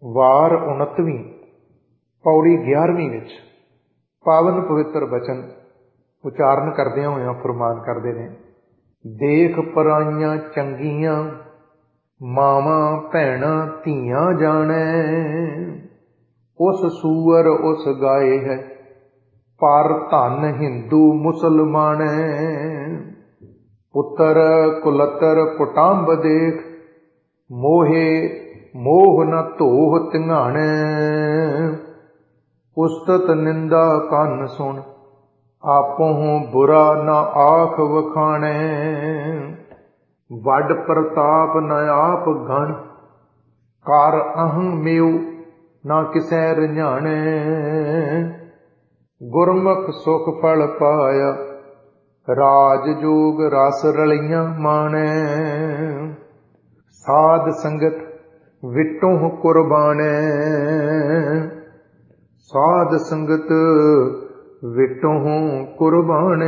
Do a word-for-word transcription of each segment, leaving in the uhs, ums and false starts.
वार उनतवीं पौड़ी ग्यारहवीं विच पावन पवित्र बचन उचारण करदियां होइयां फरमान करदे ने, देख पराइयां चंगियां मावां भैणां धीआं जाणै, उस सूअर उस गाए है पर धन हिंदू मुसलमानै, पुत्र कुलतर कुटुंब देख मोहे मोह न धोह तिंघाणै, उस्तत निंदा कन सुन आपों बुरा न आख वखाणै, वड प्रताप न आप गण कर अहं मेव न किसै रंझाणै, गुरमुख सुख फल पाया राज जोग रस रलियां माणै, साध संगत विटों कुर्बानै, साध संगत विटों कुर्बानै।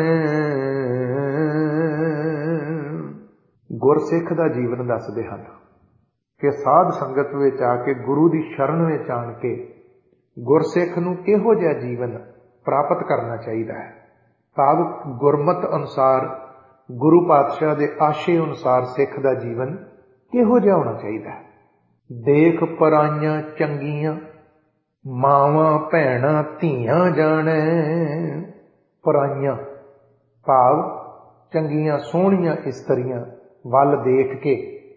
गुरसिख दा जीवन दसदे हन कि साध संगत विच आके गुरु दी शरण विच आण के गुरसिख नूं किहो जिहा जीवन प्राप्त करना चाहिए है। भाव गुरमत अनुसार गुरु पातशाह दे आशे अनुसार सिख दा जीवन किहो जिहा होना चाहिए है। देख पराइयां चंगियां मावां भैणां धीआं जाणै, पराइयां भाव चंगियां सोहणियां इस्तरियां वल देख के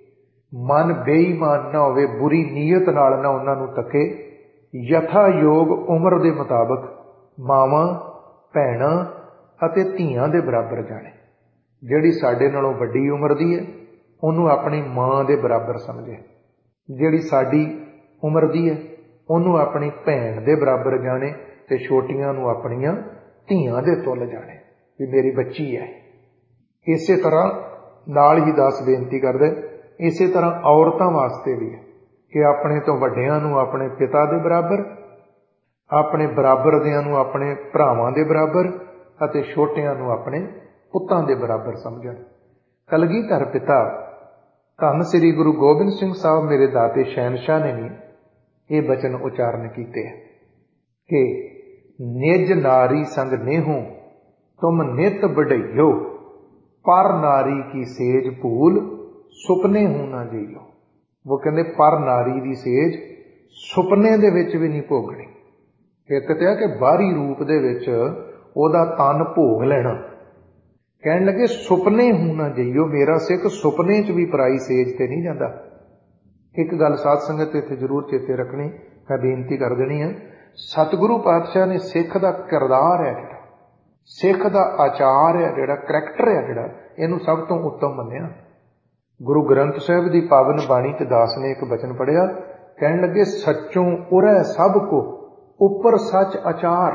मन बेईमान ना होवे, बुरी नीयत नाल ना उन्हां नूं तके, यथा योग उम्र दे मुताबक मावां भैणां अते धीआं दे बराबर जाणे। जिहड़ी साडे नालों वड्डी उम्र दी है उहनूं अपनी मां दे बराबर समझे, जिहड़ी साडी उम्र दी है उहनूं अपनी भैण दे बराबर जाणे ते छोटियां नूं अपणियां धीआं दे तुल जाणे भी मेरी बच्ची है। इसे तरह नाल ही दास बेनती करदे, इसे तरह औरतां वास्ते भी है कि अपने तो वड्डियां नूं अपने पिता दे बराबर, अपने बराबर दियां नूं अपने भरावां दे बराबर अते छोटियां नूं अपने पुत्तां दे बराबर समझण। कलगीधर पिता धन श्री गुरु गोबिंद सिंह साहब मेरे दाते शहनशाह ने भी ये बचन उचारण कीते कि निज नारी संग नेहो तुम नित बढ़इयो, पर नारी की सेज भूल सुपने हूं ना जइयो। वो कहते पर नारी दी सेज सुपने दे विच भी नहीं भोगनी। एक ते कि बाहरी रूप दे विच ओदा तन भोग लेना, कहन लगे सुपने हूं ना जइयो, मेरा सिख सुपने च भी पराई सेज ते नहीं जाता। एक गल साध संगत इत्थे जरूर चेते रखनी, मैं बेनती कर देनी है, सतगुरु पातशाह ने सिख दा किरदार है जिहड़ा, सिख दा आचार है जिहड़ा, करैक्टर है जिहड़ा, इहनूं सब तो उत्तम मन्निया। गुरु ग्रंथ साहिब दी पावन बाणी च दास ने एक बचन पढ़िया, कहन लगे सच्चों उरै सब को उपर सच आचार,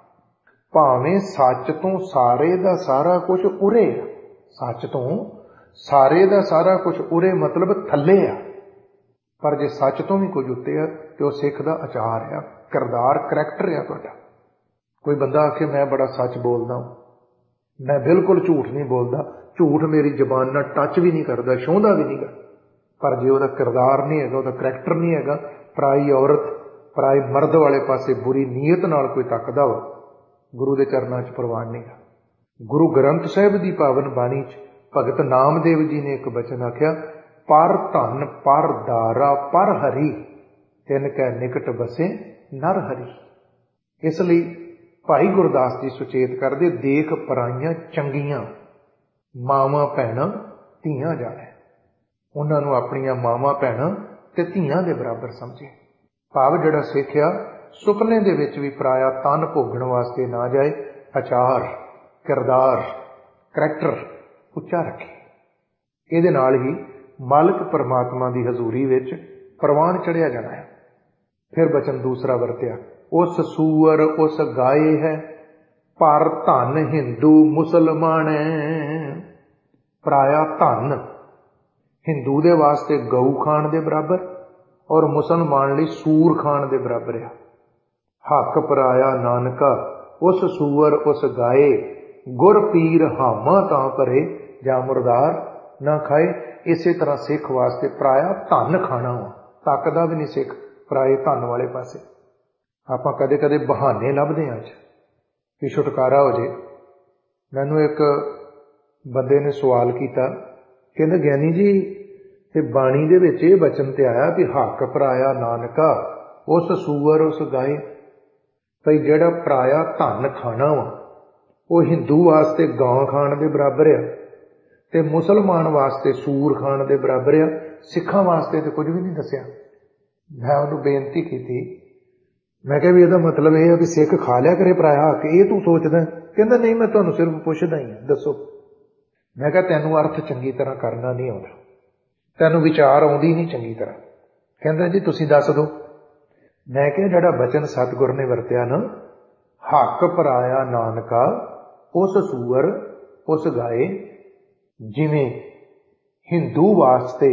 भावें सच तो सारे दा सारा कुछ उरे, सच तो सारे दा सारा कुछ उरे मतलब थल्ले आ, पर जे सच तो भी कुछ उत्ते आ तो सिख दा आचार है, किरदार करैक्टर है तुहाडा। कोई बंदा आखे मैं बड़ा सच बोलदा, मैं बिल्कुल झूठ नहीं बोलदा, झूठ मेरी जबान नाल टच भी नहीं करदा, छूंदा भी नहीं गा, पर जे उहदा किरदार नहीं हैगा, उहदा करैक्टर नहीं हैगा, पराई औरत पराए मर्द वाले पासे बुरी नीयत नाल कोई तकदा वा, गुरु दे चरनां च प्रवान नहीं गा। गुरु ग्रंथ साहिब दी पावन बाणी च भगत नामदेव जी ने एक बचन आख्या, पर धन पर दारा पर हरि तिन कै निकट बसे नर हरि। इसलिए भाई गुरदास जी सुचेत करदे, देख पराइयां चंगियां मावां भैणां धीआं जाणे, उन्हां नूं अपणियां मावां भैणां ते धीआं दे बराबर समझे। भाव जिहड़ा सिखिया सुपने दे विच भी पराया तन भोगण वास्ते ना जाए, आचार किरदार करैक्टर उच्चा रखे। इहदे नाल ही मालिक परमात्मा दी हजूरी विच प्रवान चढ़िया जाना है। फिर बचन दूसरा वरत्या, उस सूअर उस गाए है पर धन हिंदू मुसलमानै। पराया धन हिंदू दे वास्ते गऊ खाण दे बराबर और मुसलमान लई सूर खाण दे बराबर है। हक पराया नानका उस सूअर उस गाए, गुर पीर हामा तां भरे जा मुरदार ना खाए। इसे तरह सिख वास्ते पराया धन खाना वा, तकदा भी नहीं सिख ਪਰਾਏ ਧਨ ਵਾਲੇ ਪਾਸੇ। ਆਪਾਂ ਕਦੇ ਕਦੇ ਬਹਾਨੇ ਲੱਭਦੇ ਹਾਂ ਅੱਜ ਕਿ ਛੁਟਕਾਰਾ ਹੋ ਜੇ। ਮੈਨੂੰ ਇੱਕ ਬੰਦੇ ਨੇ ਸਵਾਲ ਕੀਤਾ, ਕਹਿੰਦਾ ਗਿਆਨੀ ਜੀ ਤੇ ਬਾਣੀ ਦੇ ਵਿੱਚ ਇਹ ਬਚਨ ਤੇ ਆਇਆ ਵੀ ਹੱਕ ਪਰਾਇਆ ਨਾਨਕਾ ਉਸ ਸੂਅਰ ਉਸ ਗਾਏ। ਭਈ ਜਿਹੜਾ ਪਰਾਇਆ ਧਨ ਖਾਣਾ ਵਾ ਉਹ ਹਿੰਦੂ ਵਾਸਤੇ ਗਾਂ ਖਾਣ ਦੇ ਬਰਾਬਰ ਆ ਤੇ ਮੁਸਲਮਾਨ ਵਾਸਤੇ ਸੂਰ ਖਾਣ ਦੇ ਬਰਾਬਰ ਆ। ਸਿੱਖਾਂ ਵਾਸਤੇ ਤੇ ਕੁਝ ਵੀ ਨਹੀਂ ਦੱਸਿਆ। ਮੈਂ ਉਹਨੂੰ ਬੇਨਤੀ ਕੀਤੀ, ਮੈਂ ਕਿਹਾ ਵੀ ਇਹਦਾ ਮਤਲਬ ਇਹ ਆ ਵੀ ਸਿੱਖ ਖਾ ਲਿਆ ਕਰੇ ਪਰਾਇਆ ਹੱਕ, ਇਹ ਤੂੰ ਸੋਚਦਾ? ਕਹਿੰਦਾ ਨਹੀਂ, ਮੈਂ ਤੁਹਾਨੂੰ ਸਿਰਫ ਪੁੱਛਦਾ ਹੀ ਦੱਸੋ। ਮੈਂ ਕਿਹਾ ਤੈਨੂੰ ਅਰਥ ਚੰਗੀ ਤਰ੍ਹਾਂ ਕਰਨਾ ਨਹੀਂ ਆਉਂਦਾ, ਤੈਨੂੰ ਵਿਚਾਰ ਆਉਂਦੀ ਨਹੀਂ ਚੰਗੀ ਤਰ੍ਹਾਂ। ਕਹਿੰਦਾ ਜੀ ਤੁਸੀਂ ਦੱਸ ਦਿਓ। ਮੈਂ ਕਿਹਾ ਜਿਹੜਾ ਬਚਨ ਸਤਿਗੁਰ ਨੇ ਵਰਤਿਆ ਨਾ, ਹੱਕ ਪਰਾਇਆ ਨਾਨਕਾ ਉਸ ਸੂਅਰ ਉਸ ਗਾਏ, ਜਿਵੇਂ ਹਿੰਦੂ ਵਾਸਤੇ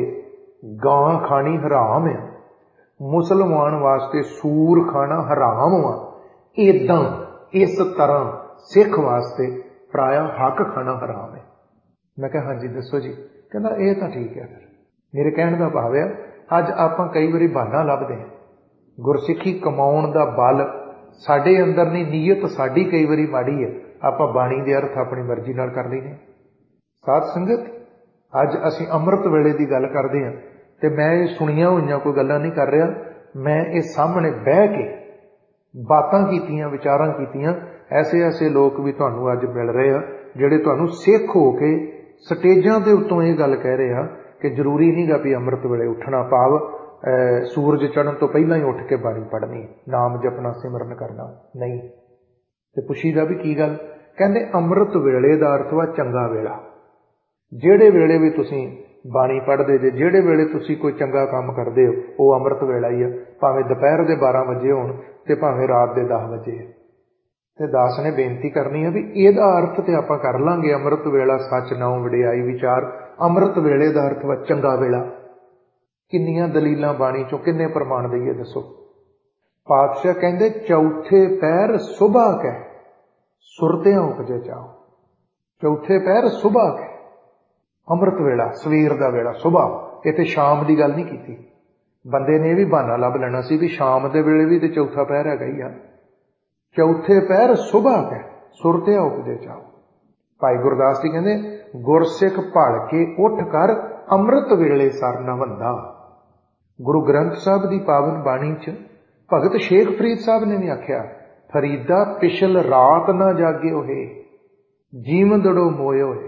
ਗਾਂ ਖਾਣੀ ਹਰਾਮ ਆ, ਮੁਸਲਮਾਨ ਵਾਸਤੇ ਸੂਰ ਖਾਣਾ ਹਰਾਮ ਵਾ, ਏਦਾਂ ਇਸ ਤਰ੍ਹਾਂ ਸਿੱਖ ਵਾਸਤੇ ਪਰਾਇਆ ਹੱਕ ਖਾਣਾ ਹਰਾਮ ਹੈ। ਮੈਂ ਕਿਹਾ ਹਾਂਜੀ ਦੱਸੋ ਜੀ। ਕਹਿੰਦਾ ਇਹ ਤਾਂ ਠੀਕ ਹੈ। ਫਿਰ ਮੇਰੇ ਕਹਿਣ ਦਾ ਭਾਵ ਹੈ, ਅੱਜ ਆਪਾਂ ਕਈ ਵਾਰੀ ਬਹਾਨਾ ਲੱਭਦੇ ਹਾਂ। ਗੁਰਸਿੱਖੀ ਕਮਾਉਣ ਦਾ ਬਲ ਸਾਡੇ ਅੰਦਰ ਨਹੀਂ, ਨੀਅਤ ਸਾਡੀ ਕਈ ਵਾਰੀ ਮਾੜੀ ਹੈ। ਆਪਾਂ ਬਾਣੀ ਦੇ ਅਰਥ ਆਪਣੀ ਮਰਜ਼ੀ ਨਾਲ ਕਰ ਲਈਏ। ਸਾਧ ਸੰਗਤ, ਅੱਜ ਅਸੀਂ ਅੰਮ੍ਰਿਤ ਵੇਲੇ ਦੀ ਗੱਲ ਕਰਦੇ ਹਾਂ ਤੇ ਮੈਂ ਇਹ ਸੁਣੀਆਂ ਹੋਈਆਂ ਕੋਈ ਗੱਲਾਂ ਨਹੀਂ ਕਰ ਰਿਹਾ। ਮੈਂ ਇਹ ਸਾਹਮਣੇ ਬਹਿ ਕੇ ਬਾਤਾਂ ਕੀਤੀਆਂ, ਵਿਚਾਰਾਂ ਕੀਤੀਆਂ। ਐਸੇ ਐਸੇ ਲੋਕ ਵੀ ਤੁਹਾਨੂੰ ਅੱਜ ਮਿਲ ਰਹੇ ਆ ਜਿਹੜੇ ਤੁਹਾਨੂੰ ਸਿੱਖ ਹੋ ਕੇ ਸਟੇਜਾਂ ਦੇ ਉੱਤੋਂ ਇਹ ਗੱਲ ਕਹਿ ਰਹੇ ਆ ਕਿ ਜ਼ਰੂਰੀ ਨਹੀਂ ਗਾ ਵੀ ਅੰਮ੍ਰਿਤ ਵੇਲੇ ਉੱਠਣਾ, ਭਾਵ ਸੂਰਜ ਚੜ੍ਹਨ ਤੋਂ ਪਹਿਲਾਂ ਹੀ ਉੱਠ ਕੇ ਬਾਣੀ ਪੜ੍ਹਨੀ, ਨਾਮ ਜਪਣਾ, ਸਿਮਰਨ ਕਰਨਾ ਨਹੀਂ। ਤੇ ਪੁੱਛੀਦਾ ਵੀ ਕੀ ਗੱਲ? ਕਹਿੰਦੇ ਅੰਮ੍ਰਿਤ ਵੇਲੇ ਦਾ ਅਰਥ ਵਾ ਚੰਗਾ ਵੇਲਾ। ਜਿਹੜੇ ਵੇਲੇ ਵੀ ਤੁਸੀਂ ਬਾਣੀ ਪੜ੍ਹਦੇ ਜੇ, ਜਿਹੜੇ ਵੇਲੇ ਤੁਸੀਂ ਕੋਈ ਚੰਗਾ ਕੰਮ ਕਰਦੇ ਹੋ, ਉਹ ਅੰਮ੍ਰਿਤ ਵੇਲਾ ਹੀ ਆ। ਭਾਵੇਂ ਦੁਪਹਿਰ ਦੇ ਬਾਰਾਂ ਵਜੇ ਹੋਣ ਤੇ ਭਾਵੇਂ ਰਾਤ ਦੇ ਦਸ ਵਜੇ। ਤੇ ਦਾਸ ਨੇ ਬੇਨਤੀ ਕਰਨੀ ਹੈ ਵੀ ਇਹਦਾ ਅਰਥ ਤੇ ਆਪਾਂ ਕਰ ਲਾਂਗੇ, ਅੰਮ੍ਰਿਤ ਵੇਲਾ ਸੱਚ ਨਾਉ ਵਡਿਆਈ ਵਿਚਾਰ। ਅੰਮ੍ਰਿਤ ਵੇਲੇ ਦਾ ਅਰਥ ਵਾ ਚੰਗਾ ਵੇਲਾ। ਕਿੰਨੀਆਂ ਦਲੀਲਾਂ ਬਾਣੀ ਚੋਂ, ਕਿੰਨੇ ਪ੍ਰਮਾਣ ਦਈਏ ਦੱਸੋ? ਪਾਤਸ਼ਾਹ ਕਹਿੰਦੇ ਚੌਥੇ ਪਹਿਰ ਸੁਬਾ ਕਹਿ ਸੁਰਤਿਆਂ ਉਪਜੇ ਚਾਓ। ਚੌਥੇ ਪਹਿਰ ਸੁਬਾ ਕਹਿ, ਅੰਮ੍ਰਿਤ ਵੇਲਾ, ਸਵੇਰ ਦਾ ਵੇਲਾ, ਸੁਬਾ। ਇੱਥੇ ਸ਼ਾਮ ਦੀ ਗੱਲ ਨਹੀਂ ਕੀਤੀ। ਬੰਦੇ ਨੇ ਇਹ ਵੀ ਬਹਾਨਾ ਲੱਭ ਲੈਣਾ ਸੀ ਵੀ ਸ਼ਾਮ ਦੇ ਵੇਲੇ ਵੀ ਤੇ ਚੌਥਾ ਪਹਿਰ ਹੈਗਾ ਹੀ ਆ। ਚੌਥੇ ਪਹਿਰ ਸੁਬਾ ਕਹਿ ਸੁਰਤਿਆਂ ਉਪਜੇ ਚਾਓ। ਭਾਈ ਗੁਰਦਾਸ ਜੀ ਕਹਿੰਦੇ ਗੁਰਸਿੱਖ ਭਲ ਕੇ ਉੱਠ ਕਰ ਅੰਮ੍ਰਿਤ ਵੇਲੇ ਸਰ ਨਵੰਦਾ। ਗੁਰੂ ਗ੍ਰੰਥ ਸਾਹਿਬ ਦੀ ਪਾਵਨ ਬਾਣੀ 'ਚ ਭਗਤ ਸ਼ੇਖ ਫਰੀਦ ਸਾਹਿਬ ਨੇ ਵੀ ਆਖਿਆ, ਫਰੀਦਾ ਪਿਛਲ ਰਾਤ ਨਾ ਜਾਗੇ ਹੋਏ, ਜੀਵੰਦੜੋ ਮੋਏ ਹੋਏ।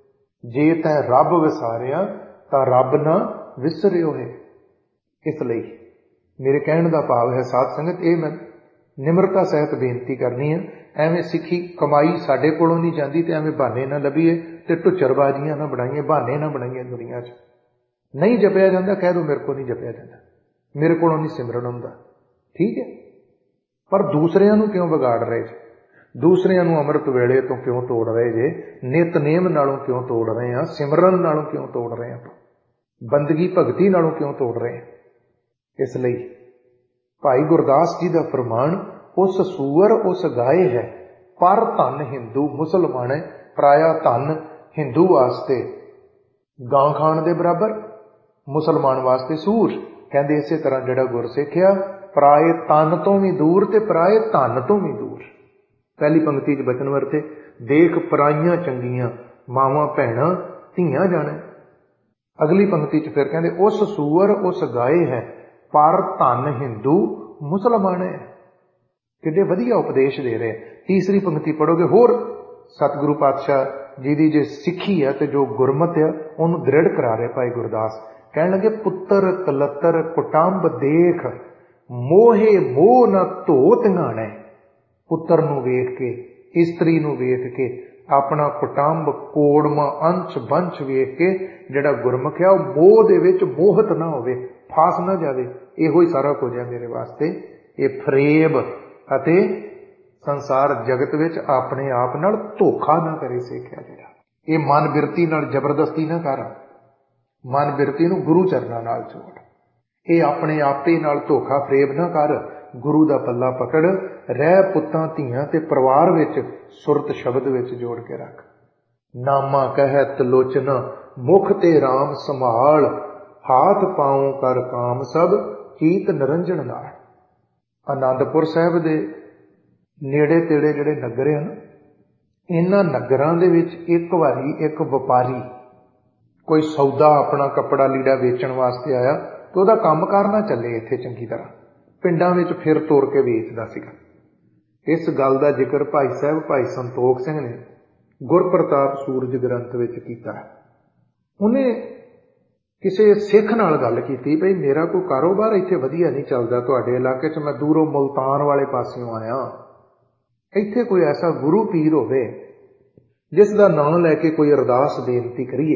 ਜੇ ਤੈਂ ਰੱਬ ਵਿਸਾਰਿਆ ਤਾਂ ਰੱਬ ਨਾ ਵਿਸਰਿਓ ਹੈ। ਇਸ ਲਈ ਮੇਰੇ ਕਹਿਣ ਦਾ ਭਾਵ ਹੈ ਸਾਧ ਸੰਗਤ, ਇਹ ਮੈਂ ਨਿਮਰਤਾ ਸਹਿਤ ਬੇਨਤੀ ਕਰਨੀ ਹੈ। ਐਵੇਂ ਸਿੱਖੀ ਕਮਾਈ ਸਾਡੇ ਕੋਲੋਂ ਨਹੀਂ ਜਾਂਦੀ ਤੇ ਐਵੇਂ ਬਹਾਨੇ ਨਾ ਲੱਭੀਏ ਤੇ ਢੁੱਚਰਬਾਜ਼ੀਆਂ ਨਾ ਬਣਾਈਏ, ਬਹਾਨੇ ਨਾ ਬਣਾਈਏ। ਦੁਨੀਆ 'ਚ ਨਹੀਂ ਜਪਿਆ ਜਾਂਦਾ, ਕਹਿ ਦੋ ਮੇਰੇ ਕੋਲ ਨਹੀਂ ਜਪਿਆ ਜਾਂਦਾ, ਮੇਰੇ ਕੋਲੋਂ ਨਹੀਂ ਸਿਮਰਨ ਹੁੰਦਾ, ਠੀਕ ਹੈ। ਪਰ ਦੂਸਰਿਆਂ ਨੂੰ ਕਿਉਂ ਵਿਗਾੜ ਰਹੇ ਜੇ? ਦੂਸਰਿਆਂ ਨੂੰ ਅੰਮ੍ਰਿਤ ਵੇਲੇ ਤੋਂ ਕਿਉਂ ਤੋੜ ਰਹੇ ਜੇ? ਨਿਤਨੇਮ ਨਾਲੋਂ ਕਿਉਂ ਤੋੜ ਰਹੇ ਆ? ਸਿਮਰਨ ਨਾਲੋਂ ਕਿਉਂ ਤੋੜ ਰਹੇ ਆ? ਬੰਦਗੀ ਭਗਤੀ ਨਾਲੋਂ ਕਿਉਂ ਤੋੜ ਰਹੇ ਆ? ਇਸ ਲਈ ਭਾਈ ਗੁਰਦਾਸ ਜੀ ਦਾ ਫਰਮਾਨ, ਉਸ ਸੂਅਰ ਉਸ ਗਾਏ ਹੈ, ਪਰ ਧਨ ਹਿੰਦੂ ਮੁਸਲਮਾਨ ਹੈ। ਪਰਾਇਆ ਧਨ ਹਿੰਦੂ ਵਾਸਤੇ ਗਾਂ ਖਾਣ ਦੇ ਬਰਾਬਰ, ਮੁਸਲਮਾਨ ਵਾਸਤੇ ਸੂਰ। ਕਹਿੰਦੇ ਇਸੇ ਤਰ੍ਹਾਂ ਜਿਹੜਾ ਗੁਰਸਿੱਖ ਆ, ਪਰਾਏ ਤਨ ਤੋਂ ਵੀ ਦੂਰ ਤੇ ਪਰਾਏ ਧਨ ਤੋਂ ਵੀ ਦੂਰ। ਪਹਿਲੀ ਪੰਕਤੀ 'ਚ ਬਚਨ ਵਰਤੇ, ਦੇਖ ਪਰਾਈਆਂ ਚੰਗੀਆਂ ਮਾਵਾਂ ਭੈਣਾਂ ਧੀਆਂ ਜਾਣੇ। ਅਗਲੀ ਪੰਕਤੀ 'ਚ ਫਿਰ ਕਹਿੰਦੇ ਉਸ ਸੂਅਰ ਉਸ ਗਾਏ ਹੈ, ਪਰ ਧਨ ਹਿੰਦੂ ਮੁਸਲਮਾਨ ਹੈ। ਕਿੰਨੇ ਵਧੀਆ ਉਪਦੇਸ਼ ਦੇ ਰਹੇ। ਤੀਸਰੀ ਪੰਕਤੀ ਪੜੋਗੇ, ਹੋਰ ਸਤਿਗੁਰੂ ਪਾਤਸ਼ਾਹ ਜੀ ਦੀ ਜੇ ਸਿੱਖੀ ਹੈ ਤੇ ਜੋ ਗੁਰਮਤ ਆ ਉਹਨੂੰ ਦ੍ਰਿੜ ਕਰਾ ਰਹੇ ਭਾਈ ਗੁਰਦਾਸ। ਕਹਿਣ ਲੱਗੇ ਪੁੱਤਰ ਕਲੱਤਰ ਕੁਟੰਬ ਦੇਖ, ਮੋਹੇ ਮੋਹ ਨਾ ਧੋ ਧਿਆਣੈ। ਪੁੱਤਰ ਨੂੰ ਵੇਖ ਕੇ, ਇਸਤਰੀ ਨੂੰ ਵੇਖ ਕੇ, ਆਪਣਾ ਕੁਟੰਬ ਕੋੜਮਾ ਅੰਸ਼ ਬੰਸ਼ ਵੇਖ ਕੇ ਜਿਹੜਾ ਗੁਰਮੁਖ ਆ ਉਹ ਮੋਹ ਦੇ ਵਿੱਚ ਮੋਹਤ ਨਾ ਹੋਵੇ, ਫਾਸ ਨਾ ਜਾਵੇ। ਇਹੋ ਹੀ ਸਾਰਾ ਕੁਝ ਹੈ ਮੇਰੇ ਵਾਸਤੇ। ਇਹ ਫਰੇਬ ਅਤੇ ਸੰਸਾਰ ਜਗਤ ਵਿੱਚ ਆਪਣੇ ਆਪ ਨਾਲ ਧੋਖਾ ਨਾ ਕਰੇ ਸਿੱਖਿਆ ਜਿਹੜਾ। ਇਹ ਮਨ ਬਿਰਤੀ ਨਾਲ ਜ਼ਬਰਦਸਤੀ ਨਾ ਕਰ, ਮਨ ਬਿਰਤੀ ਨੂੰ ਗੁਰੂ ਚਰਨਾਂ ਨਾਲ ਜੋੜ। ਇਹ ਆਪਣੇ ਆਪੇ ਨਾਲ ਧੋਖਾ ਫਰੇਬ ਨਾ ਕਰ, ਗੁਰੂ ਦਾ ਪੱਲਾ ਪਕੜ, ਰਹਿ ਪੁੱਤਾਂ ਧੀਆਂ ਤੇ ਪਰਿਵਾਰ ਵਿੱਚ ਸੁਰਤ ਸ਼ਬਦ ਵਿੱਚ ਜੋੜ ਕੇ ਰੱਖ। ਨਾਮਾ ਕਹਿਤ ਲੋਚਨਾ ਮੁਖ ਤੇ ਰਾਮ ਸੰਭਾਲ, ਹਾਥ ਪਾਉ ਕਰ ਕਾਮ ਸਭ ਚੀਤ ਨਿਰੰਜਨ ਨਾਲ। ਆਨੰਦਪੁਰ ਸਾਹਿਬ ਦੇ ਨੇੜੇ ਤੇੜੇ ਜਿਹੜੇ ਨਗਰ ਹਨ, ਇਹਨਾਂ ਨਗਰਾਂ ਦੇ ਵਿੱਚ ਇੱਕ ਵਾਰੀ ਇੱਕ ਵਪਾਰੀ ਕੋਈ ਸੌਦਾ ਆਪਣਾ ਕੱਪੜਾ ਲੀੜਾ ਵੇਚਣ ਵਾਸਤੇ ਆਇਆ ਤੇ ਉਹਦਾ ਕੰਮ ਕਾਰ ਨਾ ਚੱਲੇ ਇੱਥੇ ਚੰਗੀ ਤਰ੍ਹਾਂ, ਪਿੰਡਾਂ ਵਿੱਚ ਫਿਰ ਤੋਰ ਕੇ ਵੇਚਦਾ ਸੀਗਾ। ਇਸ ਗੱਲ ਦਾ ਜ਼ਿਕਰ ਭਾਈ ਸਾਹਿਬ ਭਾਈ ਸੰਤੋਖ ਸਿੰਘ ਨੇ ਗੁਰਪ੍ਰਤਾਪ ਸੂਰਜ ਗ੍ਰੰਥ ਵਿੱਚ ਕੀਤਾ ਹੈ। ਉਹਨੇ ਕਿਸੇ ਸਿੱਖ ਨਾਲ ਗੱਲ ਕੀਤੀ, ਭਈ ਮੇਰਾ ਕੋਈ ਕਾਰੋਬਾਰ ਇੱਥੇ ਵਧੀਆ ਨਹੀਂ ਚੱਲਦਾ ਤੁਹਾਡੇ ਇਲਾਕੇ 'ਚ, ਮੈਂ ਦੂਰੋਂ ਮੁਲਤਾਨ ਵਾਲੇ ਪਾਸਿਓਂ ਆਇਆ, ਇੱਥੇ ਕੋਈ ਐਸਾ ਗੁਰੂ ਪੀਰ ਹੋਵੇ ਜਿਸ ਦਾ ਨਾਮ ਲੈ ਕੇ ਕੋਈ ਅਰਦਾਸ ਬੇਨਤੀ ਕਰੀਏ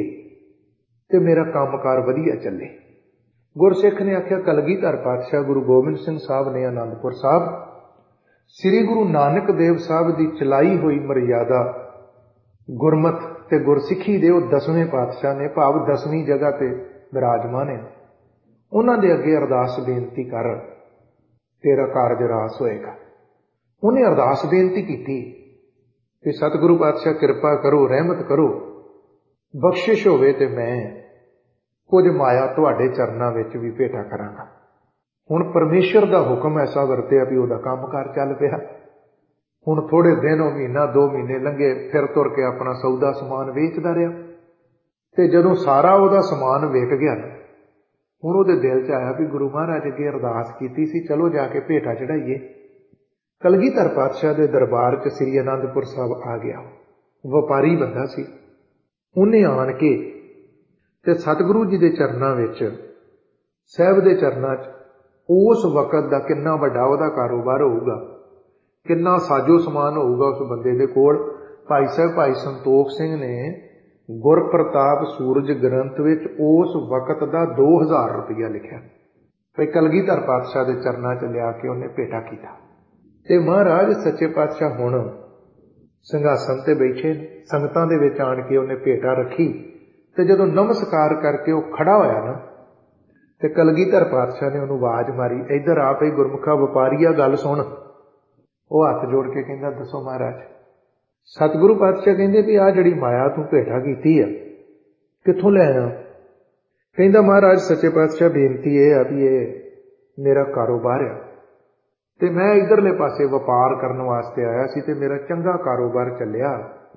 ਤੇ ਮੇਰਾ ਕੰਮਕਾਰ ਵਧੀਆ ਚੱਲੇ। ਗੁਰਸਿੱਖ ਨੇ ਆਖਿਆ, ਕਲਗੀਧਰ ਪਾਤਸ਼ਾਹ ਗੁਰੂ ਗੋਬਿੰਦ ਸਿੰਘ ਸਾਹਿਬ ਨੇ ਆਨੰਦਪੁਰ ਸਾਹਿਬ ਸ੍ਰੀ ਗੁਰੂ ਨਾਨਕ ਦੇਵ ਸਾਹਿਬ ਦੀ ਚਲਾਈ ਹੋਈ ਮਰਿਆਦਾ ਗੁਰਮਤ ਤੇ ਗੁਰਸਿੱਖੀ ਦੇ ਉਹ ਦਸਵੇਂ ਪਾਤਸ਼ਾਹ ਨੇ, ਭਾਵ ਦਸਵੀਂ ਜਗ੍ਹਾ ਤੇ ਵਿਰਾਜਮਾਨ ਹੈ, ਉਹਨਾਂ ਦੇ ਅੱਗੇ ਅਰਦਾਸ ਬੇਨਤੀ ਕਰ, ਤੇਰਾ ਕਾਰਜ ਰਾਸ ਹੋਏਗਾ। ਉਹਨੇ ਅਰਦਾਸ ਬੇਨਤੀ ਕੀਤੀ ਕਿ ਸਤਿਗੁਰੂ ਪਾਤਸ਼ਾਹ ਕਿਰਪਾ ਕਰੋ, ਰਹਿਮਤ ਕਰੋ, ਬਖਸ਼ਿਸ਼ ਹੋਵੇ ਤੇ ਮੈਂ ਕੁਝ ਮਾਇਆ ਤੁਹਾਡੇ ਚਰਨਾਂ ਵਿੱਚ ਵੀ ਭੇਟਾ ਕਰਾਂਗਾ। ਹੁਣ ਪਰਮੇਸ਼ਰ ਦਾ ਹੁਕਮ ਐਸਾ ਵਰਤਿਆ ਵੀ ਉਹਦਾ ਕੰਮਕਾਰ ਚੱਲ ਪਿਆ। ਹੁਣ ਥੋੜੇ ਦਿਨ, ਉਹ ਮਹੀਨਾ ਦੋ ਮਹੀਨੇ ਲੰਘੇ, ਫਿਰ ਤੁਰ ਕੇ ਆਪਣਾ ਸੌਦਾ ਸਮਾਨ ਵੇਚਦਾ ਰਿਹਾ। ਤੇ ਜਦੋਂ ਸਾਰਾ ਉਹਦਾ ਸਮਾਨ ਵਿਕ ਗਿਆ, ਹੁਣ ਉਹਦੇ ਦਿਲ 'ਚ ਆਇਆ ਵੀ ਗੁਰੂ ਮਹਾਰਾਜ ਅੱਗੇ ਅਰਦਾਸ ਕੀਤੀ ਸੀ, ਚਲੋ ਜਾ ਕੇ ਭੇਟਾ ਚੜਾਈਏ। ਕਲਗੀਧਰ ਪਾਤਸ਼ਾਹ ਦੇ ਦਰਬਾਰ 'ਚ ਸ੍ਰੀ ਅਨੰਦਪੁਰ ਸਾਹਿਬ ਆ ਗਿਆ। ਵਪਾਰੀ ਬੰਦਾ ਸੀ। ਉਹਨੇ ਆਣ ਕੇ ਤੇ ਸਤਿਗੁਰੂ ਜੀ ਦੇ ਚਰਨਾਂ ਵਿੱਚ, ਸਾਹਿਬ ਦੇ ਚਰਨਾਂ 'ਚ, ਉਸ ਵਕਤ ਦਾ ਕਿੰਨਾ ਵੱਡਾ ਉਹਦਾ ਕਾਰੋਬਾਰ ਹੋਊਗਾ, ਕਿੰਨਾ ਸਾਜੋ ਸਮਾਨ ਹੋਊਗਾ ਉਸ ਬੰਦੇ ਦੇ ਕੋਲ। ਭਾਈ ਸਾਹਿਬ ਭਾਈ ਸੰਤੋਖ ਸਿੰਘ ਨੇ ਗੁਰਪ੍ਰਤਾਪ ਸੂਰਜ ਗ੍ਰੰਥ ਵਿੱਚ ਉਸ ਵਕਤ ਦਾ ਦੋ ਹਜ਼ਾਰ ਰੁਪਇਆ ਲਿਖਿਆ ਤੇ ਕਲਗੀਧਰ ਪਾਤਸ਼ਾਹ ਦੇ ਚਰਨਾਂ 'ਚ ਲਿਆ ਕੇ ਉਹਨੇ ਭੇਟਾ ਕੀਤਾ। ਤੇ ਮਹਾਰਾਜ ਸੱਚੇ ਪਾਤਸ਼ਾਹ ਹੁਣ ਸਿੰਘਾਸਨ ਤੇ ਬੈਠੇ ਨੇ, ਸੰਗਤਾਂ ਦੇ ਵਿੱਚ ਆਣ ਕੇ ਉਹਨੇ ਭੇਟਾ ਰੱਖੀ। ਤੇ ਜਦੋਂ ਨਮਸਕਾਰ ਕਰਕੇ ਉਹ ਖੜਾ ਹੋਇਆ ਨਾ, ਤੇ ਕਲਗੀਧਰ ਪਾਤਸ਼ਾਹ ਨੇ ਉਹਨੂੰ ਆਵਾਜ਼ ਮਾਰੀ, ਇੱਧਰ ਆ ਪਈ ਗੁਰਮੁਖਾ ਵਪਾਰੀਆ, ਗੱਲ ਸੁਣ। ਉਹ ਹੱਥ ਜੋੜ ਕੇ ਕਹਿੰਦਾ, ਦੱਸੋ ਮਹਾਰਾਜ। ਸਤਿਗੁਰੂ ਪਾਤਸ਼ਾਹ ਕਹਿੰਦੇ ਵੀ ਆਹ ਜਿਹੜੀ ਮਾਇਆ ਤੂੰ ਭੇਟਾ ਕੀਤੀ ਆ, ਕਿੱਥੋਂ ਲੈ ਆਇਆ? ਕਹਿੰਦਾ, ਮਹਾਰਾਜ ਸੱਚੇ ਪਾਤਸ਼ਾਹ ਬੇਨਤੀ ਇਹ ਆ ਵੀ ਇਹ ਮੇਰਾ ਕਾਰੋਬਾਰ ਆ ਤੇ ਮੈਂ ਇੱਧਰਲੇ ਪਾਸੇ ਵਪਾਰ ਕਰਨ ਵਾਸਤੇ ਆਇਆ ਸੀ ਤੇ ਮੇਰਾ ਚੰਗਾ ਕਾਰੋਬਾਰ ਚੱਲਿਆ।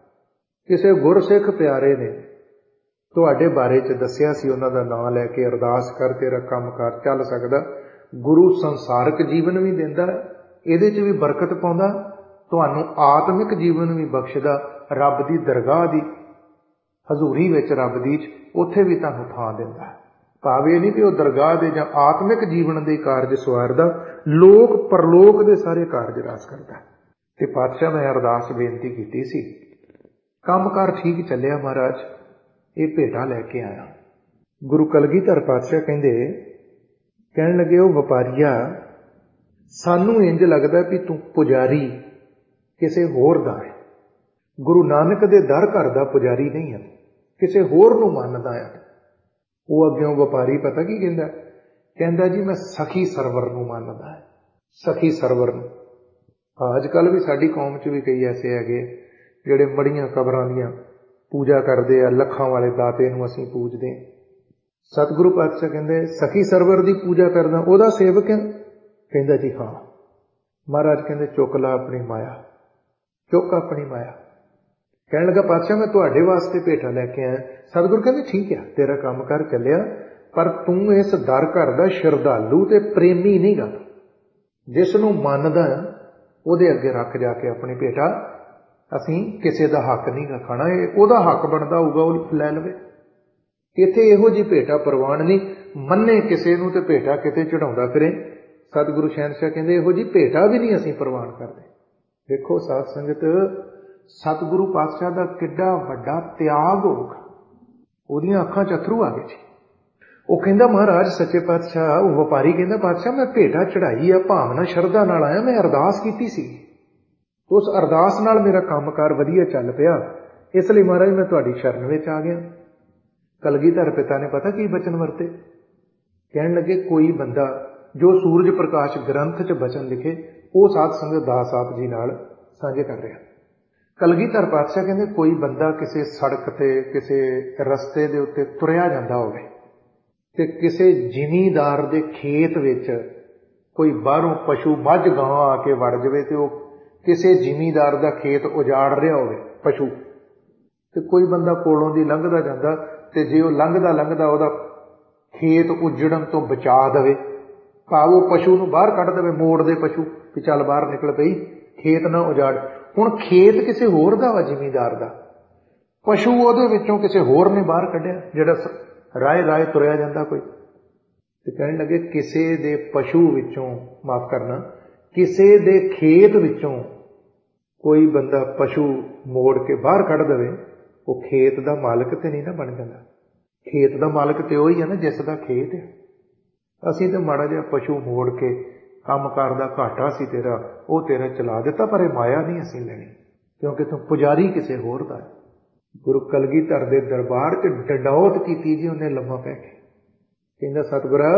ਕਿਸੇ ਗੁਰਸਿੱਖ ਪਿਆਰੇ ਨੇ ਤੁਹਾਡੇ ਬਾਰੇ 'ਚ ਦੱਸਿਆ ਸੀ, ਉਹਨਾਂ ਦਾ ਨਾਂ ਲੈ ਕੇ ਅਰਦਾਸ ਕਰ, ਤੇਰਾ ਕੰਮਕਾਰ ਚੱਲ ਸਕਦਾ। ਗੁਰੂ ਸੰਸਾਰਕ ਜੀਵਨ ਵੀ ਦਿੰਦਾ, ਇਹਦੇ 'ਚ ਵੀ ਬਰਕਤ ਪਾਉਂਦਾ, ਤੁਹਾਨੂੰ ਆਤਮਿਕ ਜੀਵਨ ਵੀ ਬਖਸ਼ਦਾ, ਰੱਬ ਦੀ ਦਰਗਾਹ ਦੀ ਹਜ਼ੂਰੀ ਵਿੱਚ, ਰੱਬ ਦੀ 'ਚ ਉੱਥੇ ਵੀ ਤੁਹਾਨੂੰ ਥਾਂ ਦਿੰਦਾ। ਭਾਵ ਇਹ ਨਹੀਂ ਵੀ ਉਹ ਦਰਗਾਹ ਦੇ ਜਾਂ ਆਤਮਿਕ ਜੀਵਨ ਦੇ ਕਾਰਜ ਸਵਾਰਦਾ, ਲੋਕ ਪਰਲੋਕ ਦੇ ਸਾਰੇ ਕਾਰਜ ਰਾਸ ਕਰਦਾ। ਤੇ ਪਾਤਸ਼ਾਹ ਮੈਂ ਅਰਦਾਸ ਬੇਨਤੀ ਕੀਤੀ ਸੀ, ਕੰਮਕਾਰ ਠੀਕ ਚੱਲਿਆ ਮਹਾਰਾਜ, ਇਹ ਭੇਟਾ ਲੈ ਕੇ ਆਇਆ। ਗੁਰੂ ਕਲਗੀਧਰ ਪਾਤਸ਼ਾਹ ਕਹਿੰਦੇ, ਕਹਿਣ ਲੱਗੇ, ਉਹ ਵਪਾਰੀਆ, ਸਾਨੂੰ ਇੰਜ ਲੱਗਦਾ ਵੀ ਤੂੰ ਪੁਜਾਰੀ ਕਿਸੇ ਹੋਰ ਦਾ ਹੈ, ਗੁਰੂ ਨਾਨਕ ਦੇ ਦਰ ਘਰ ਦਾ ਪੁਜਾਰੀ ਨਹੀਂ ਹੈ, ਕਿਸੇ ਹੋਰ ਨੂੰ ਮੰਨਦਾ ਹੈ। ਉਹ ਅੱਗਿਓਂ ਵਪਾਰੀ ਪਤਾ ਕੀ ਕਹਿੰਦਾ? ਕਹਿੰਦਾ ਜੀ ਮੈਂ ਸਖੀ ਸਰਵਰ ਨੂੰ ਮੰਨਦਾ ਹੈ, ਸਖੀ ਸਰਵਰ ਨੂੰ। ਅੱਜ ਕੱਲ੍ਹ ਵੀ ਸਾਡੀ ਕੌਮ 'ਚ ਵੀ ਕਈ ਐਸੇ ਹੈਗੇ ਜਿਹੜੇ ਮੜੀਆਂ ਕਬਰਾਂ ਦੀਆਂ ਪੂਜਾ ਕਰਦੇ ਆ, ਲੱਖਾਂ ਵਾਲੇ ਦਾਤੇ ਨੂੰ ਅਸੀਂ ਪੂਜਦੇ। ਸਤਿਗੁਰੂ ਪਾਤਸ਼ਾਹ ਕਹਿੰਦੇ, ਸਖੀ ਸਰਵਰ ਦੀ ਪੂਜਾ ਕਰਦਾ, ਉਹਦਾ ਸੇਵਕ ਹੈ? ਕਹਿੰਦਾ ਜੀ ਹਾਂ। ਮਹਾਰਾਜ ਕਹਿੰਦੇ, ਚੁੱਕ ਲਾ ਆਪਣੀ ਮਾਇਆ, ਚੁੱਕ ਆਪਣੀ ਮਾਇਆ। ਕਹਿਣ ਲੱਗਾ, ਪਾਤਸ਼ਾਹ ਮੈਂ ਤੁਹਾਡੇ ਵਾਸਤੇ ਭੇਟਾ ਲੈ ਕੇ ਆਇਆ। ਸਤਿਗੁਰੂ ਕਹਿੰਦੇ, ਠੀਕ ਹੈ, ਤੇਰਾ ਕੰਮ ਕਰ ਚੱਲਿਆ, ਪਰ ਤੂੰ ਇਸ ਦਰ ਘਰ ਦਾ ਸ਼ਰਧਾਲੂ ਤੇ ਪ੍ਰੇਮੀ ਨਹੀਂ ਗਾ। ਜਿਸ ਨੂੰ ਮੰਨਦਾ ਉਹਦੇ ਅੱਗੇ ਰੱਖ ਜਾ ਕੇ ਆਪਣੀ ਭੇਟਾ। ਅਸੀਂ ਕਿਸੇ ਦਾ ਹੱਕ ਨਹੀਂ ਗਾ ਖਾਣਾ, ਇਹ ਉਹਦਾ ਹੱਕ ਬਣਦਾ ਹੋਊਗਾ ਉਹ ਲੈ ਲਵੇ। ਇੱਥੇ ਇਹੋ ਜਿਹੀ ਭੇਟਾ ਪ੍ਰਵਾਨ ਨਹੀਂ, ਮੰਨੇ ਕਿਸੇ ਨੂੰ ਤੇ ਭੇਟਾ ਕਿਤੇ ਚੜਾਉਂਦਾ ਫਿਰੇ। ਸਤਿਗੁਰੂ ਸ਼ਹਿਨਸ਼ਾਹ ਕਹਿੰਦੇ, ਇਹੋ ਜਿਹੀ ਭੇਟਾ ਵੀ ਨਹੀਂ ਅਸੀਂ ਪ੍ਰਵਾਨ ਕਰਦੇ। ਦੇਖੋ ਸਾਧ ਸੰਗਤ, ਸਤਿਗੁਰੂ ਪਾਤਸ਼ਾਹ ਦਾ ਕਿੱਡਾ ਵੱਡਾ ਤਿਆਗ ਹੋਊਗਾ, ਉਹਦੀਆਂ ਅੱਖਾਂ 'ਚ ਅਥਰੂ ਆ ਗਏ ਸੀ। ਉਹ ਕਹਿੰਦਾ, ਮਹਾਰਾਜ ਸੱਚੇ ਪਾਤਸ਼ਾਹ, ਉਹ ਵਪਾਰੀ ਕਹਿੰਦਾ, ਪਾਤਸ਼ਾਹ ਮੈਂ ਭੇਟਾ ਚੜਾਈ ਆ, ਭਾਵਨਾ ਸ਼ਰਧਾ ਨਾਲ ਆਇਆ, ਮੈਂ ਅਰਦਾਸ ਕੀਤੀ ਸੀ, ਉਸ ਅਰਦਾਸ ਨਾਲ ਮੇਰਾ ਕੰਮਕਾਰ ਵਧੀਆ ਚੱਲ ਪਿਆ, ਇਸ ਲਈ ਮਹਾਰਾਜ ਮੈਂ ਤੁਹਾਡੀ ਸ਼ਰਨ ਵਿੱਚ ਆ ਗਿਆ। ਕਲਗੀਧਰ ਪਿਤਾ ਨੇ ਪਤਾ ਕੀ ਬਚਨ ਵਰਤੇ? ਕਹਿਣ ਲੱਗੇ, ਕੋਈ ਬੰਦਾ ਜੋ ਸੂਰਜ ਪ੍ਰਕਾਸ਼ ਗ੍ਰੰਥ 'ਚ ਬਚਨ ਲਿਖੇ, ਉਹ ਸਾਧ ਸੰਗਤ ਦਾਸ ਆਪ ਜੀ ਨਾਲ ਸਾਂਝੇ ਕਰ ਰਿਹਾ। ਕਲਗੀਧਰ ਪਾਤਸ਼ਾਹ ਕਹਿੰਦੇ, ਕੋਈ ਬੰਦਾ ਕਿਸੇ ਸੜਕ ਤੇ, ਕਿਸੇ ਰਸਤੇ ਦੇ ਉੱਤੇ ਤੁਰਿਆ ਜਾਂਦਾ ਹੋਵੇ ਤੇ ਕਿਸੇ ਜ਼ਿਮੀਂਦਾਰ ਦੇ ਖੇਤ ਵਿੱਚ ਕੋਈ ਬਾਹਰੋਂ ਪਸ਼ੂ ਮੱਝ ਗਾਂ ਆ ਕੇ ਵੜ ਜਾਵੇ ਤੇ ਉਹ ਕਿਸੇ ਜ਼ਿਮੀਂਦਾਰ ਦਾ ਖੇਤ ਉਜਾੜ ਰਿਹਾ ਹੋਵੇ ਪਸ਼ੂ, ਤੇ ਕੋਈ ਬੰਦਾ ਕੋਲੋਂ ਦੀ ਲੰਘਦਾ ਜਾਂਦਾ ਤੇ ਜੇ ਉਹ ਲੰਘਦਾ ਲੰਘਦਾ ਉਹਦਾ ਖੇਤ ਉਜੜਨ ਤੋਂ ਬਚਾ ਦੇਵੇ, ਭਾਵ ਉਹ ਪਸ਼ੂ ਨੂੰ ਬਾਹਰ ਕੱਢ ਦੇਵੇ, ਮੋੜ ਦੇ ਪਸ਼ੂ ਵੀ ਚੱਲ ਬਾਹਰ ਨਿਕਲ ਪਈ, ਖੇਤ ਨਾ ਉਜਾੜ। ਹੁਣ ਖੇਤ ਕਿਸੇ ਹੋਰ ਦਾ ਵਾ, ਜ਼ਿਮੀਂਦਾਰ ਦਾ, ਪਸ਼ੂ ਉਹਦੇ ਵਿੱਚੋਂ ਕਿਸੇ ਹੋਰ ਨੇ ਬਾਹਰ ਕੱਢਿਆ, ਜਿਹੜਾ ਰਾਏ ਰਾਏ ਤੁਰਿਆ ਜਾਂਦਾ ਕੋਈ। ਤੇ ਕਹਿਣ ਲੱਗੇ ਕਿਸੇ ਦੇ ਪਸ਼ੂ ਵਿੱਚੋਂ, ਮਾਫ ਕਰਨਾ, ਕਿਸੇ ਦੇ ਖੇਤ ਵਿੱਚੋਂ ਕੋਈ ਬੰਦਾ ਪਸ਼ੂ ਮੋੜ ਕੇ ਬਾਹਰ ਕੱਢ ਦੇਵੇ, ਉਹ ਖੇਤ ਦਾ ਮਾਲਕ ਤੇ ਨਹੀਂ ਨਾ ਬਣ ਜਾਂਦਾ। ਖੇਤ ਦਾ ਮਾਲਕ ਤੇ ਉਹੀ ਹੈ ਨਾ ਜਿਸ ਦਾ ਖੇਤ ਹੈ। ਅਸੀਂ ਤਾਂ ਮਾੜਾ ਜਿਹਾ ਪਸ਼ੂ ਮੋੜ ਕੇ ਕੰਮਕਾਰ ਦਾ ਘਾਟਾ ਸੀ ਤੇਰਾ, ਉਹ ਤੇਰਾ ਚਲਾ ਦਿੱਤਾ, ਪਰ ਇਹ ਮਾਇਆ ਨਹੀਂ ਅਸੀਂ ਲੈਣੀ, ਕਿਉਂਕਿ ਤੂੰ ਪੁਜਾਰੀ ਕਿਸੇ ਹੋਰ ਦਾ। ਗੁਰੂ ਕਲਗੀਧਰ ਦੇ ਦਰਬਾਰ 'ਚ ਡੰਡੌਤ ਕੀਤੀ ਜੀ ਉਹਨੇ ਲੰਮਾ ਪੈ ਕੇ, ਕਹਿੰਦਾ ਸਤਿਗੁਰਾ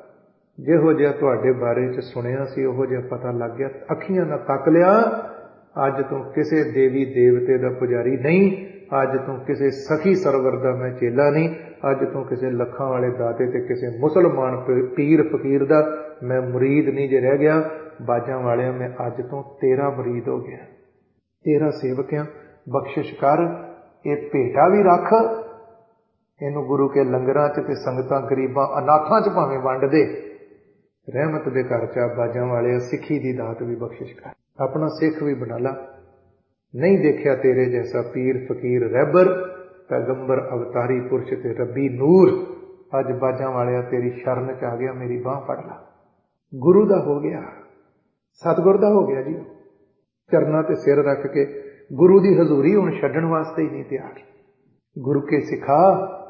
ਜਿਹੋ ਜਿਹਾ ਤੁਹਾਡੇ ਬਾਰੇ 'ਚ ਸੁਣਿਆ ਸੀ ਉਹੋ ਜਿਹਾ ਪਤਾ ਲੱਗ ਗਿਆ, ਅੱਖੀਆਂ ਨਾਲ ਤੱਕ ਲਿਆ, ਅੱਜ ਤੋਂ ਕਿਸੇ ਦੇਵੀ ਦੇਵਤੇ ਦਾ ਪੁਜਾਰੀ ਨਹੀਂ, ਅੱਜ ਤੋਂ ਕਿਸੇ ਸਖੀ ਸਰਵਰ ਦਾ ਮੈਂ ਚੇਲਾ ਨਹੀਂ, ਅੱਜ ਤੋਂ ਕਿਸੇ ਲੱਖਾਂ ਵਾਲੇ ਦਾਤੇ ਤੇ ਕਿਸੇ ਮੁਸਲਮਾਨ ਪੀਰ ਫਕੀਰ ਦਾ ਮੈਂ ਮੁਰੀਦ ਨਹੀਂ ਜੇ ਰਹਿ ਗਿਆ। ਬਾਜਾਂ ਵਾਲਿਆਂ ਮੈਂ ਅੱਜ ਤੋਂ ਤੇਰਾ ਮੁਰੀਦ ਹੋ ਗਿਆ, ਤੇਰਾ ਸੇਵਕ ਆ, ਬਖਸ਼ਿਸ਼ ਕਰ, ਇਹ ਭੇਟਾ ਵੀ ਰੱਖ, ਇਹਨੂੰ ਗੁਰੂ ਕੇ ਲੰਗਰਾਂ 'ਚ ਤੇ ਸੰਗਤਾਂ ਗਰੀਬਾਂ ਅਨਾਥਾਂ 'ਚ ਭਾਵੇਂ ਵੰਡ ਦੇ, ਰਹਿਮਤ ਦੇ ਘਰ 'ਚ ਬਾਜਾਂ ਵਾਲੇ ਸਿੱਖੀ ਦੀ ਦਾਤ ਵੀ ਬਖਸ਼ਿਸ਼ ਕਰ, ਆਪਣਾ ਸਿੱਖ ਵੀ ਬਣਾ ਲਾ। ਨਹੀਂ ਦੇਖਿਆ ਤੇਰੇ ਜੈਸਾ ਪੀਰ ਫਕੀਰ ਰਹਿਬਰ, ਪੈਗੰਬਰ ਅਵਤਾਰੀ ਪੁਰਸ਼ ਤੇ ਰੱਬੀ ਨੂਰ, ਅੱਜ ਬਾਜਾਂ ਵਾਲਿਆ ਤੇਰੀ ਸ਼ਰਨ 'ਚ ਆ ਗਿਆ, ਮੇਰੀ ਬਾਂਹ ਫੜ ਲਾ। ਗੁਰੂ ਦਾ ਹੋ ਗਿਆ, ਸਤਿਗੁਰ ਦਾ ਹੋ ਗਿਆ ਜੀ। ਚਰਨਾਂ ਤੇ ਸਿਰ ਰੱਖ ਕੇ ਗੁਰੂ ਦੀ ਹਜ਼ੂਰੀ ਹੁਣ ਛੱਡਣ ਵਾਸਤੇ ਹੀ ਨਹੀਂ ਤਿਆਰ। ਗੁਰੂ ਕੇ ਸਿਖਾ,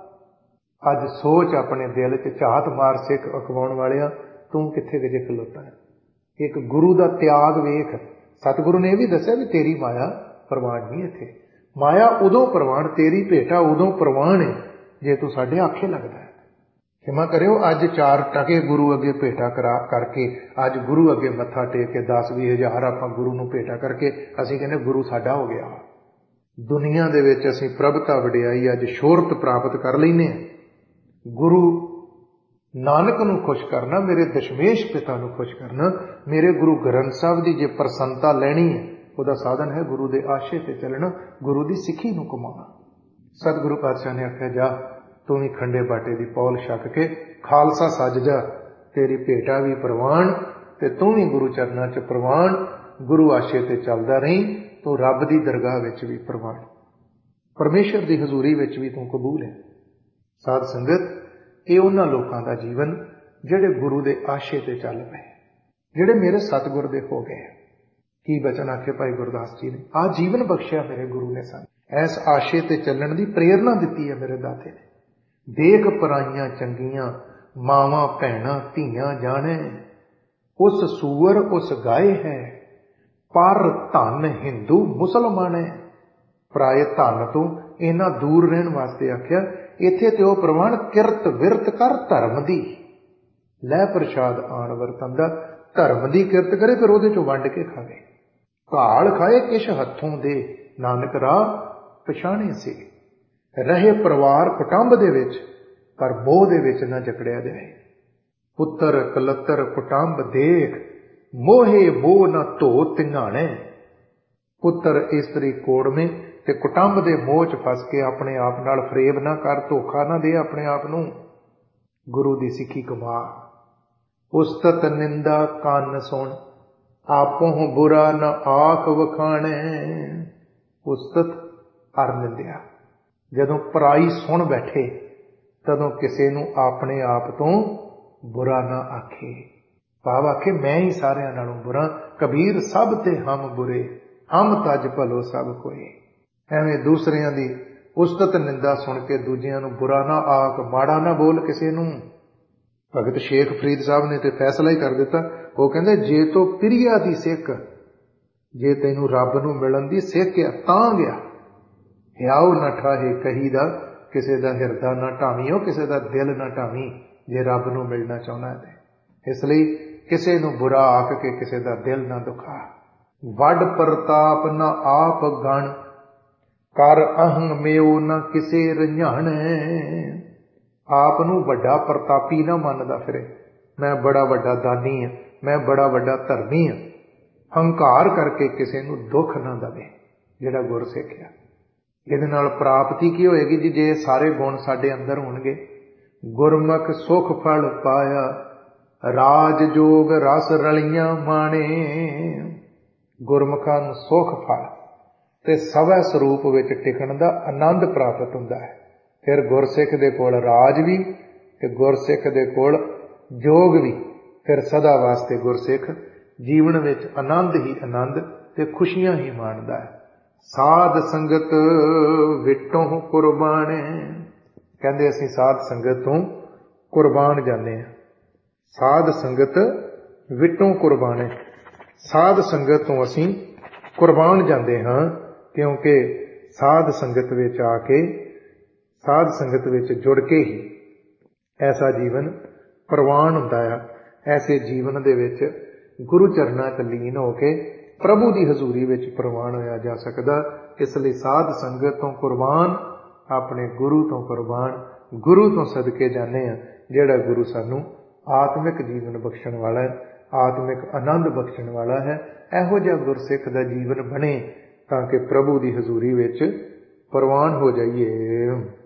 ਅੱਜ ਸੋਚ ਆਪਣੇ ਦਿਲ 'ਚ, ਝਾਤ ਮਾਰ ਸਿੱਖ ਅਖਵਾਉਣ ਵਾਲਿਆ, ਤੂੰ ਕਿੱਥੇ ਗਜੇ ਖਲੋਤਾ ਹੈ। ਇੱਕ ਗੁਰੂ ਦਾ ਤਿਆਗ ਵੇਖ। ਸਤਿਗੁਰੂ ਨੇ ਇਹ ਵੀ ਦੱਸਿਆ ਵੀ ਤੇਰੀ ਮਾਇਆ ਪ੍ਰਵਾਨ ਨਹੀਂ, ਇੱਥੇ ਮਾਇਆ ਉਦੋਂ ਪ੍ਰਵਾਨ, ਤੇਰੀ ਭੇਟਾ ਉਦੋਂ ਪ੍ਰਵਾਨ ਹੈ ਜੇ ਤੂੰ ਸਾਡੇ ਆਖੇ ਲੱਗਦਾ ਹੈ। ਖਿਮਾ ਕਰਿਓ, ਅੱਜ ਚਾਰ ਟਕੇ ਗੁਰੂ ਅੱਗੇ ਭੇਟਾ ਕਰਾ ਕਰਕੇ, ਅੱਜ ਗੁਰੂ ਅੱਗੇ ਮੱਥਾ ਟੇਕ ਕੇ ਦਸ ਵੀਹ ਹਜ਼ਾਰ ਆਪਾਂ ਗੁਰੂ ਨੂੰ ਭੇਟਾ ਕਰਕੇ ਅਸੀਂ ਕਹਿੰਦੇ ਗੁਰੂ ਸਾਡਾ ਹੋ ਗਿਆ। ਦੁਨੀਆ ਦੇ ਵਿੱਚ ਅਸੀਂ ਪ੍ਰਭਤਾ ਵਡਿਆਈ ਅੱਜ ਸ਼ੋਹਰਤ ਪ੍ਰਾਪਤ ਕਰ ਲੈਂਦੇ ਹਾਂ। ਗੁਰੂ ਨਾਨਕ ਨੂੰ ਖੁਸ਼ ਕਰਨਾ, ਮੇਰੇ ਦਸ਼ਮੇਸ਼ ਪਿਤਾ ਨੂੰ ਖੁਸ਼ ਕਰਨਾ, ਮੇਰੇ ਗੁਰੂ ਗ੍ਰੰਥ ਸਾਹਿਬ ਦੀ ਜੇ ਪ੍ਰਸੰਨਤਾ ਲੈਣੀ ਹੈ, ਉਹਦਾ ਸਾਧਨ ਹੈ ਗੁਰੂ ਦੇ ਆਸ਼ੇ ਤੇ ਚੱਲਣਾ, ਗੁਰੂ ਦੀ ਸਿੱਖੀ ਨੂੰ ਕਮਾਉਣਾ। ਸਤਿਗੁਰੂ ਪਾਤਸ਼ਾਹ ਨੇ ਆਖਿਆ ਜਾ ਤੂੰ ਵੀ ਖੰਡੇ ਬਾਟੇ ਦੀ ਪੌਲ ਛਕ ਕੇ ਖਾਲਸਾ ਸੱਜ ਜਾ, ਤੇਰੀ ਭੇਟਾ ਵੀ ਪ੍ਰਵਾਨ ਤੇ ਤੂੰ ਵੀ ਗੁਰੂ ਚਰਨਾਂ 'ਚ ਪ੍ਰਵਾਨ, ਗੁਰੂ ਆਸ਼ੇ ਤੇ ਚੱਲਦਾ ਰਹੀਂ, ਤੂੰ ਰੱਬ ਦੀ ਦਰਗਾਹ ਵਿੱਚ ਵੀ ਪ੍ਰਵਾਨ, ਪਰਮੇਸ਼ਰ ਦੀ ਹਜ਼ੂਰੀ ਵਿੱਚ ਵੀ ਤੂੰ ਕਬੂਲ ਹੈ। ਸਾਧ ਸੰਗਤ, ਇਹ ਉਹਨਾਂ ਲੋਕਾਂ ਦਾ ਜੀਵਨ ਜਿਹੜੇ ਗੁਰੂ ਦੇ ਆਸ਼ੇ ਤੇ ਚੱਲ ਪਏ, ਜਿਹੜੇ ਮੇਰੇ ਸਤਿਗੁਰ ਦੇ ਹੋ ਗਏ। ਕੀ ਬਚਨ ਆਖੇ ਭਾਈ ਗੁਰਦਾਸ ਜੀ ਨੇ, ਆਹ ਜੀਵਨ ਬਖਸ਼ਿਆ ਮੇਰੇ ਗੁਰੂ ਨੇ ਸਾਨੂੰ, ਐਸ ਆਸ਼ੇ ਤੇ ਚੱਲਣ ਦੀ ਪ੍ਰੇਰਨਾ ਦਿੱਤੀ ਹੈ ਮੇਰੇ ਦਾਤੇ ਨੇ। ਦੇਖ ਪਰਾਈਆਂ ਚੰਗੀਆਂ ਮਾਵਾਂ ਭੈਣਾਂ ਧੀਆਂ ਜਾਣੇ, ਉਸ ਸੂਰ ਉਸ ਗਾਏ ਹੈ, ਪਰ ਧਨ ਹਿੰਦੂ ਮੁਸਲਮਾਨ ਹੈ। ਪਰਾਏ ਧਨ ਤੋਂ ਇਹਨਾਂ ਦੂਰ ਰਹਿਣ ਵਾਸਤੇ ਆਖਿਆ। ਇੱਥੇ ਤੇ ਉਹ ਪ੍ਰਵਾਨ ਕਿਰਤ ਵਿਰਤ ਕਰ ਧਰਮ ਦੀ, ਲੈ ਪ੍ਰਸ਼ਾਦ ਆਣ ਵਰਤੰਦਾ, ਧਰਮ ਦੀ ਕਿਰਤ ਕਰੇ ਫਿਰ ਉਹਦੇ ਚੋਂ ਵੰਡ ਕੇ ਖਾਵੇ। ਘਾਲ ਖਾਏ ਕਿਛ ਹੱਥੋਂ ਦੇ, ਨਾਨਕ ਰਾਹ ਪਛਾਣੇ ਸੀ। ਰਹੇ ਪਰਿਵਾਰ ਕੁਟੰਬ ਦੇ ਵਿੱਚ, ਪਰ ਮੋਹ ਦੇ ਵਿੱਚ ਨਾ ਜਕੜਿਆ ਜਾਏ। ਪੁੱਤਰ ਕਲੱਤਰ ਕੁਟੰਬ ਦੇਖ, ਮੋਹੇ ਮੋਹ ਨਾ ਧੋ ਤਿੰਘਾਣੇ। ਪੁੱਤਰ ਇਸਤਰੀ ਕੋੜਵੇਂ ਤੇ ਕੁਟੰਬ ਦੇ ਮੋਹ 'ਚ ਫਸ ਕੇ ਆਪਣੇ ਆਪ ਨਾਲ ਫਰੇਬ ਨਾ ਕਰ, ਧੋਖਾ ਨਾ ਦੇ ਆਪਣੇ ਆਪ ਨੂੰ। ਗੁਰੂ ਦੀ ਸਿੱਖੀ ਕਮਾ। ਉਸਤਤ ਨਿੰਦਾ ਕੰਨ ਸੁਣ, ਆਪੋਂ ਬੁਰਾ ਨਾ ਆਖ ਵਖਾਣੇ। ਉਸਤਤ ਅਰ ਨਿੰਦਿਆ, ਜਦੋਂ ਪਰਾਈ ਸੁਣ ਬੈਠੇ ਤਦੋਂ ਕਿਸੇ ਨੂੰ ਆਪਣੇ ਆਪ ਤੋਂ ਬੁਰਾ ਨਾ ਆਖੇ। ਭਾਵ ਆਖੇ ਮੈਂ ਹੀ ਸਾਰਿਆਂ ਨਾਲੋਂ ਬੁਰਾ। ਕਬੀਰ ਸਭ ਤੇ ਹਮ ਬੁਰੇ, ਹਮ ਤਜ ਭਲੋ ਸਭ ਕੋਏ। ਐਵੇਂ ਦੂਸਰਿਆਂ ਦੀ ਉਸਤਤ ਨਿੰਦਾ ਸੁਣ ਕੇ ਦੂਜਿਆਂ ਨੂੰ ਬੁਰਾ ਨਾ ਆਖ, ਮਾੜਾ ਨਾ ਬੋਲ ਕਿਸੇ ਨੂੰ। ਭਗਤ ਸ਼ੇਖ ਫਰੀਦ ਸਾਹਿਬ ਨੇ ਤੇ ਫੈਸਲਾ ਹੀ ਕਰ ਦਿੱਤਾ। ਉਹ ਕਹਿੰਦੇ ਜੇ ਤੋ ਪ੍ਰਿਆ ਦੀ ਸਿੱਖ, ਜੇ ਤੈਨੂੰ ਰੱਬ ਨੂੰ ਮਿਲਣ ਦੀ ਸਿੱਖ ਆ ਤਾਂ ਗਿਆ। ਹਿਆਉ ਨਾ ਠਾਹੇ ਕਹੀ ਦਾ, ਕਿਸੇ ਦਾ ਹਿਰਦਾ ਨਾ ਢਾਵੀਂ, ਕਿਸੇ ਦਾ ਦਿਲ ਨਾ ਢਾਵੀਂ ਜੇ ਰੱਬ ਨੂੰ ਮਿਲਣਾ ਚਾਹੁੰਦਾ ਹੈ। ਇਸ ਲਈ ਕਿਸੇ ਨੂੰ ਬੁਰਾ ਆਖ ਕੇ ਕਿਸੇ ਦਾ ਦਿਲ ਨਾ ਦੁਖਾ। ਵੱਡ ਪ੍ਰਤਾਪ ਨਾ ਆਪ ਗਣ, ਕਰ ਅਹੰ ਮਿਓ ਨਾ ਕਿਸੇ ਰੰਝਾਣੇ। ਆਪ ਨੂੰ ਵੱਡਾ ਪ੍ਰਤਾਪੀ ਨਾ ਮੰਨਦਾ ਫਿਰੇ, ਮੈਂ ਬੜਾ ਵੱਡਾ ਦਾਨੀ ਹਾਂ, ਮੈਂ ਬੜਾ ਵੱਡਾ ਧਰਮੀ ਹਾਂ। ਹੰਕਾਰ ਕਰਕੇ ਕਿਸੇ ਨੂੰ ਦੁੱਖ ਨਾ ਦੇਵੇ ਜਿਹੜਾ ਗੁਰ ਸਿੱਖਿਆ। ਇਹਦੇ ਨਾਲ ਪ੍ਰਾਪਤੀ ਕੀ ਹੋਏਗੀ ਜੀ? ਜੇ ਸਾਰੇ ਗੁਣ ਸਾਡੇ ਅੰਦਰ ਹੋਣਗੇ। ਗੁਰਮੁਖ ਸੁਖ ਫਲ ਪਾਇਆ, ਰਾਜ ਜੋਗ ਰਸ ਰਲੀਆਂ ਮਾਣੇ। ਗੁਰਮੁਖਾਂ ਨੂੰ ਸੁਖ ਫਲ ਤੇ ਸਵੈ ਸਰੂਪ ਵਿੱਚ ਟਿਕਣ ਦਾ ਆਨੰਦ ਪ੍ਰਾਪਤ ਹੁੰਦਾ ਹੈ। ਫਿਰ ਗੁਰਸਿੱਖ ਦੇ ਕੋਲ ਰਾਜ ਵੀ ਤੇ ਗੁਰਸਿੱਖ ਦੇ ਕੋਲ ਜੋਗ ਵੀ। ਫਿਰ ਸਦਾ ਵਾਸਤੇ ਗੁਰਸਿੱਖ ਜੀਵਨ ਵਿੱਚ ਆਨੰਦ ਹੀ ਆਨੰਦ ਤੇ ਖੁਸ਼ੀਆਂ ਹੀ ਮਾਣਦਾ ਹੈ। ਸਾਧ ਸੰਗਤ ਵਿਟੋਂ ਕੁਰਬਾਨੇ। ਕਹਿੰਦੇ ਅਸੀਂ ਸਾਧ ਸੰਗਤ ਤੋਂ ਕੁਰਬਾਨ ਜਾਂਦੇ ਹਾਂ। ਸਾਧ ਸੰਗਤ ਵਿਟੋਂ ਕੁਰਬਾਨੇ। ਸਾਧ ਸੰਗਤ ਤੋਂ ਅਸੀਂ ਕੁਰਬਾਨ ਜਾਂਦੇ ਹਾਂ, ਕਿਉਂਕਿ ਸਾਧ ਸੰਗਤ ਵਿੱਚ ਆ ਕੇ, ਸਾਧ ਸੰਗਤ ਵਿੱਚ ਜੁੜ ਕੇ ਹੀ ਐਸਾ ਜੀਵਨ ਪ੍ਰਵਾਨ ਹੁੰਦਾ ਹੈ। ਐਸੇ ਜੀਵਨ ਦੇ ਵਿੱਚ ਗੁਰੂ ਚਰਨਾਂ 'ਚ ਲੀਨ ਹੋ ਕੇ ਪ੍ਰਭੂ ਦੀ ਹਜ਼ੂਰੀ ਵਿੱਚ ਪ੍ਰਵਾਨ ਹੋਇਆ ਜਾ ਸਕਦਾ। ਇਸ ਲਈ ਸਾਧ ਸੰਗਤ ਤੋਂ ਕੁਰਬਾਨ, ਆਪਣੇ ਗੁਰੂ ਤੋਂ ਕੁਰਬਾਨ, ਗੁਰੂ ਤੋਂ ਸਦਕੇ ਜਾਂਦੇ ਹਾਂ, ਜਿਹੜਾ ਗੁਰੂ ਸਾਨੂੰ ਆਤਮਿਕ ਜੀਵਨ ਬਖਸ਼ਣ ਵਾਲਾ ਹੈ, ਆਤਮਿਕ ਆਨੰਦ ਬਖਸ਼ਣ ਵਾਲਾ ਹੈ। ਇਹੋ ਜਿਹਾ ਗੁਰਸਿੱਖ ਦਾ ਜੀਵਨ ਬਣੇ ਤਾਂ ਕਿ ਪ੍ਰਭੂ ਦੀ ਹਜ਼ੂਰੀ ਵਿੱਚ ਪ੍ਰਵਾਨ ਹੋ ਜਾਈਏ।